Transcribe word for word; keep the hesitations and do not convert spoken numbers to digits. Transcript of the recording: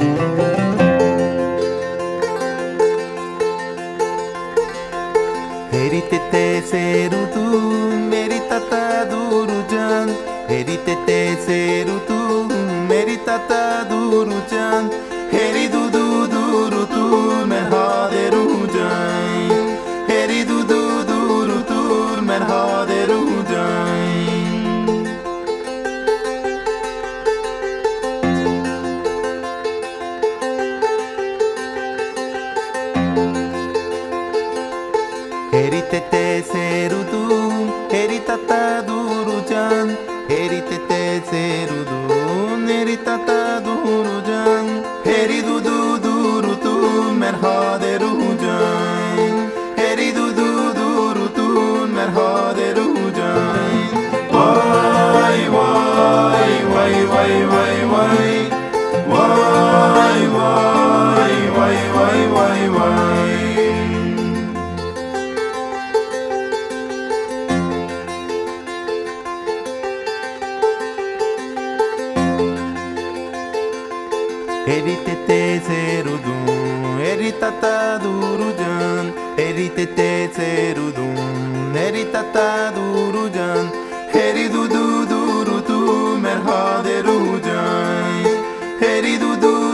Heri tete seru tu meri tata duru jan. Heri tete seru tu meri tata duru jan. Heri du du duru tu merhaderu jan. Heri du du duru tu merhaderu jan. Heri tete seru tu heri tata duru jan. Heri tete seru tu heri tata duru jan. Heri du du duru tu merhaderu jan. Heri du du duru tu merhaderu jan. Vay vay vay vay vay vay. Vay vay vay vay vay vay. Heri tete seru du heri tata duru jan. Heri tete seru du heri tata duru jan. Heri du du duru tu merhaderu jan. Heri du du